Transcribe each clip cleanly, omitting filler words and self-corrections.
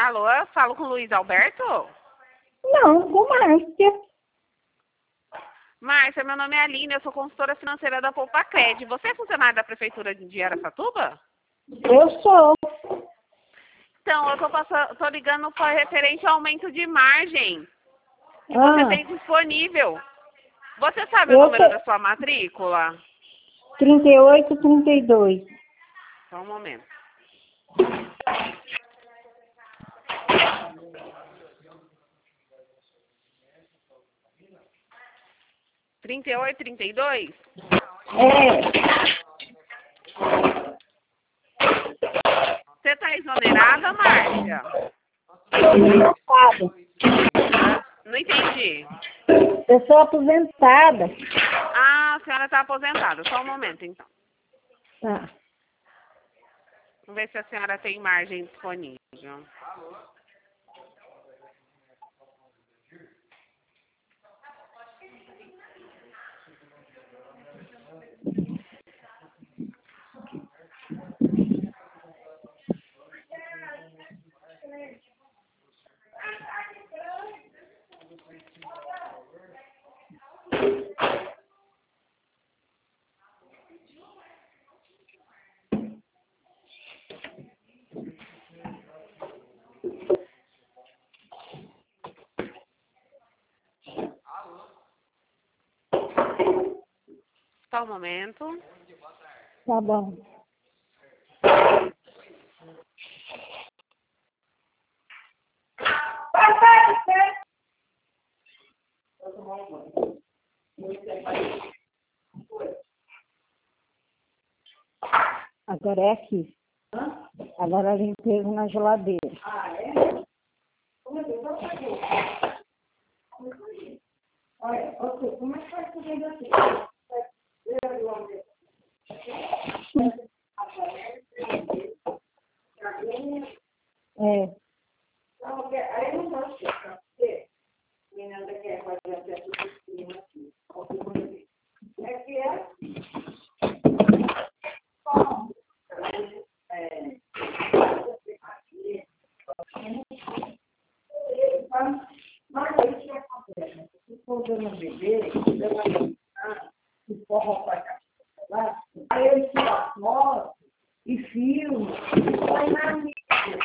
Alô, falo com o Luiz Alberto? Não, com Márcia. Márcia, meu nome é Aline, eu sou consultora financeira da Poupacred. Você é funcionária da Prefeitura de Araçatuba? Eu sou. Então, eu tô ligando para referente ao aumento de margem que você tem disponível. Você sabe o número da sua matrícula? 3832. Só um momento. Trinta e oito, 32? É. Você está exonerada, Márcia? Não entendi. Eu sou aposentada. Ah, a senhora está aposentada. Só um momento, então. Tá. Vamos ver se a senhora tem margem disponível. Só um momento. Tá bom. Agora é aqui. Agora a limpeza na geladeira. Olha, como é que faz fazer assim? É. Aí não dá certo. Menina quer fazer aqui. É que é. Mas aí o que acontece? Se for dando bebê, se for roupa lá, aí ele tira foto e filma, vai na mídia.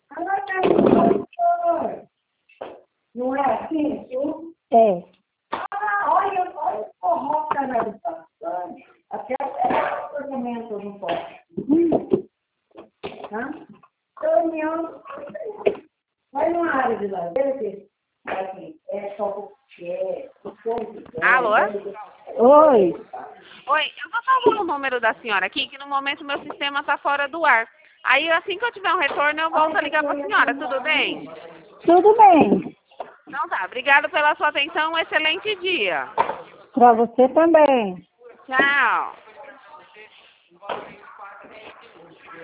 Não é assim? É. Olha o forró que ela está passando. Até o casamento não pode. Tá? Reunião. Vai numa área de lazer que assim, é só porque é. Alô? Oi. Oi, eu vou salvar o número da senhora aqui, que no momento meu sistema está fora do ar. Aí, assim que eu tiver um retorno, eu volto a ligar para a senhora, tudo bem? Tudo bem. Então tá, obrigada pela sua atenção, um excelente dia. Para você também. Tchau.